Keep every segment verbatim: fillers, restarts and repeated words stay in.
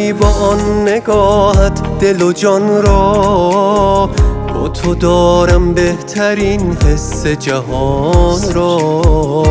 کردی با آن نگاهت دل و جان را، با تو دارم بهترین حس جهان را.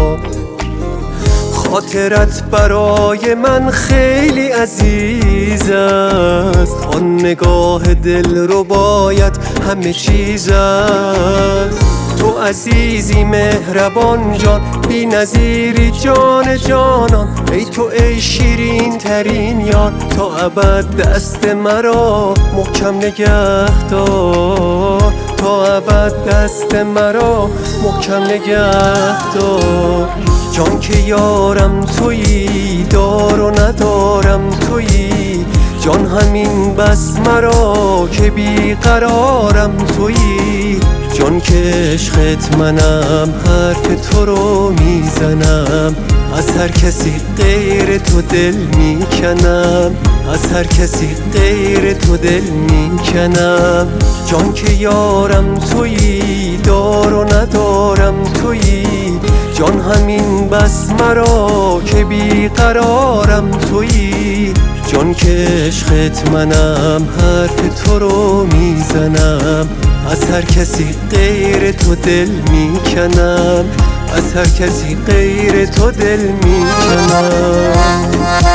خاطرت برای من خیلی عزیز است، آن نگاه دل رو باید همه چیز است. تو عزیزی مهربان جان، بی نظیری جان جانان، ای تو ای شیرین ترین یار. تا ابد دست مرا محکم نگه دار، تا ابد دست مرا محکم نگه دار. جان که یارم تویی، دار و ندارم تویی، جان همین بس مرا که بیقرارم تویی. جان که عشقت منم، حرف تو رو میزنم، از هر کسی غیر تو دل میکنم، از هر کسی غیر تو دل میکنم. جان که یارم تویی، دار و ندارم تویی، جان همین بس مرا که بیقرارم تویی. جان که عشقت منم، حرف تو رو میزنم، از هر کسی غیر تو دل میکنم، از هر کسی غیر تو دل میکنم.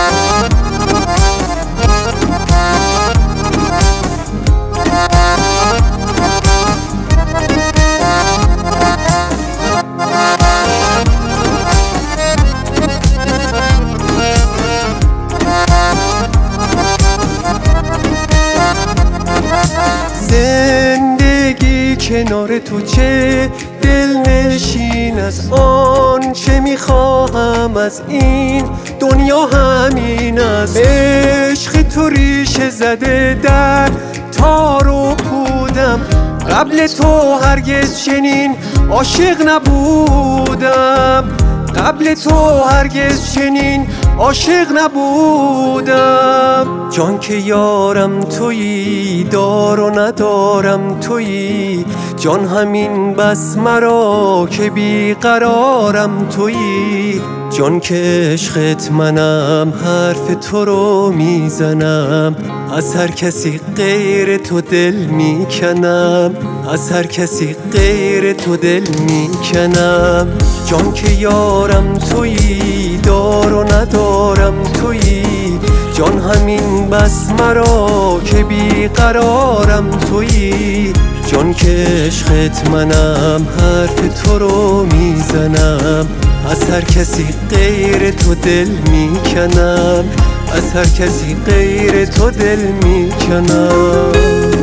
زندگی کنار تو چه دلنشین از آن چه میخواهم از این دنیا همین است. عشق تو ریشه زده در تار و پودم، قبل تو هرگز چنین عاشق نبودم، قبل تو هرگز چنین عاشق نبودم. جان که یارم تویی، دار و ندارم تویی، جان همین بس مرا که بیقرارم تویی. جان که عشقت منم، حرف تو رو میزنم، از هر کسی غیر تو دل میکنم، از هر کسی غیر تو دل میکنم. جان که یارم تویی، دار و ندارم تویی، جان همین بس مرا که بیقرارم تویی. جان که عشقت منم، حرف تو رو میزنم، از هر کسی غیر تو دل میکنم، از هر کسی غیر تو دل میکنم.